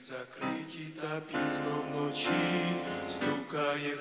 Закриті та пізно вночі стукає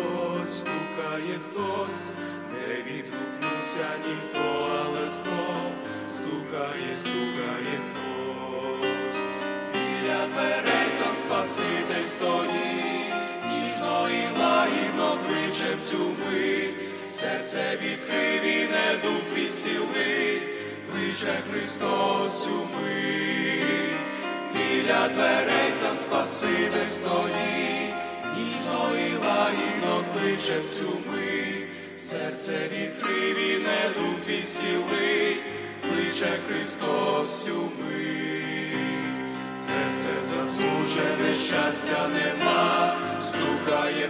хтось, не відгукнувся ніхто, але знов стукає хтось. Біля дверей сам Спаситель стоїть, ніжно і лагідно кличе в цю мить. Серце відкрив і недуг твій зцілить, кличе Христос цю мить. Біля дверей сам Спаситель стоїть, ніжно і лагідно кличе в цю мить. Серце відкрив і недуг твій зцілить, кличе Христос цю мить. Серце засмучене, щастя нема, стукає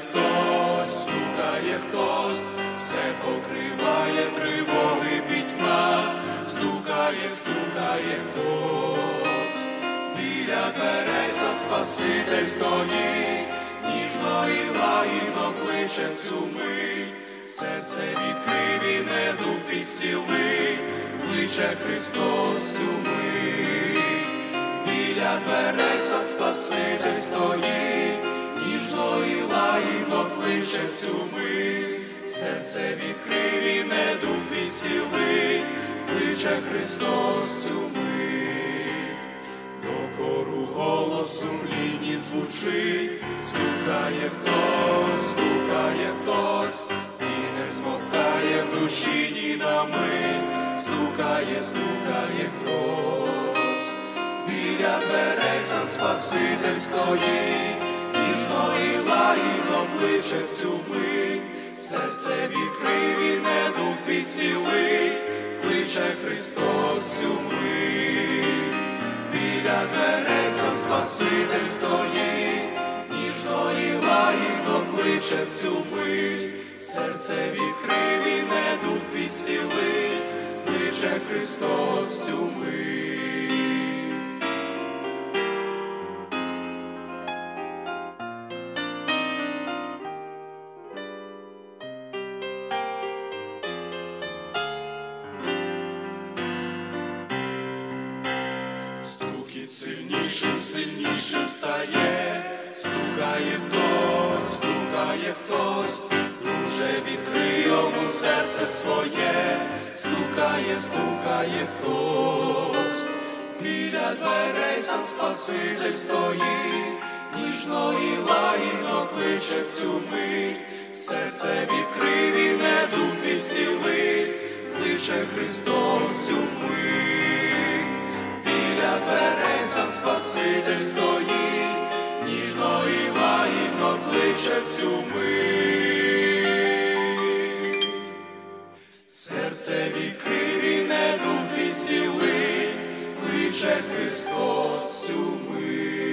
хтось, все покриває тривоги пітьма, стукає хтось. Біля дверей сам Спаситель стоїть, ніжно і лагідно кличе в цю мить. Серце відкрив і недуг твій зцілить, кличе Христос цю мить. Біля дверей сам Спаситель стоїть, ніжно і лагідно кличе в цю мить. Серце відкрив і недуг твій зцілить, кличе Христос цю мить. Докору голос сумлінні звучить, стукає хтось, і не смовкає в душі ні на мить, стукає хтось. Біля дверей сам Спаситель стоїть, ніжно і лагідно кличе в цю мить. Серце відкрив і недуг твій зцілить, кличе Христос цю мить. Біля дверей сам Спаситель стоїть, ніжно і лагідно кличе в цю мить. Серце відкрив і недуг твій зцілить, кличе Христос цю мить. Стукіт сильнішим стає, стукає хтось, друже, відкрий йому серце своє, стукає хтось. Біля дверей сам Спаситель стоїть, ніжно і лагідно кличе в цю мить. Серце відкрив і недуг твій зцілить, кличе Христос цю мить. Біля дверей сам Спаситель стоїть, ніжно і лагідно кличе в цю мить. Серце відкрив і недуг твій зцілить, кличе Христос цю мить.